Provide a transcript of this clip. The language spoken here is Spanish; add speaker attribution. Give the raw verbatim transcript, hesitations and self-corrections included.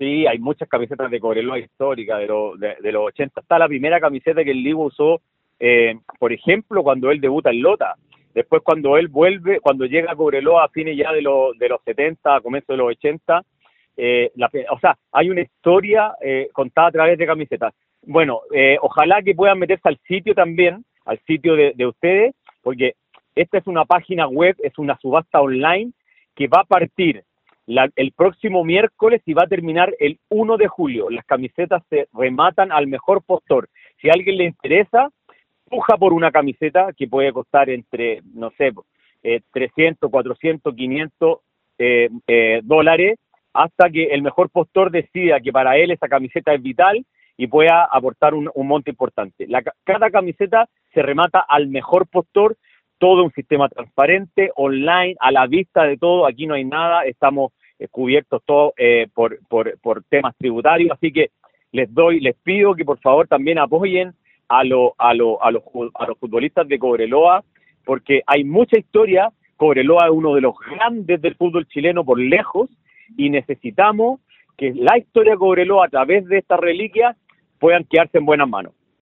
Speaker 1: Sí, hay muchas camisetas de Cobreloa históricas de, lo, de, de los ochenta. Está la primera camiseta que el Ligo usó, eh, por ejemplo, cuando él debuta en Lota. Después cuando él vuelve, cuando llega a Cobreloa a fines ya de, lo, de los setenta, a comienzos de los ochenta, eh, la, o sea, hay una historia eh, contada a través de camisetas. Bueno, eh, ojalá que puedan meterse al sitio también, al sitio de, de ustedes, porque esta es una página web, es una subasta online que va a partir La, el próximo miércoles y va a terminar el uno de julio. Las camisetas se rematan al mejor postor. Si a alguien le interesa, puja por una camiseta que puede costar entre, no sé, eh, trescientos, cuatrocientos, quinientos eh, eh, dólares, hasta que el mejor postor decida que para él esa camiseta es vital y pueda aportar un, un monto importante. La, cada camiseta se remata al mejor postor, todo un sistema transparente, online, a la vista de todo, aquí no hay nada, estamos eh, cubiertos todos eh, por, por, por temas tributarios, así que les doy, les pido que por favor también apoyen a, lo, a, lo, a, los, a los futbolistas de Cobreloa, porque hay mucha historia. Cobreloa es uno de los grandes del fútbol chileno por lejos, y necesitamos que la historia de Cobreloa a través de estas reliquias puedan quedarse en buenas manos.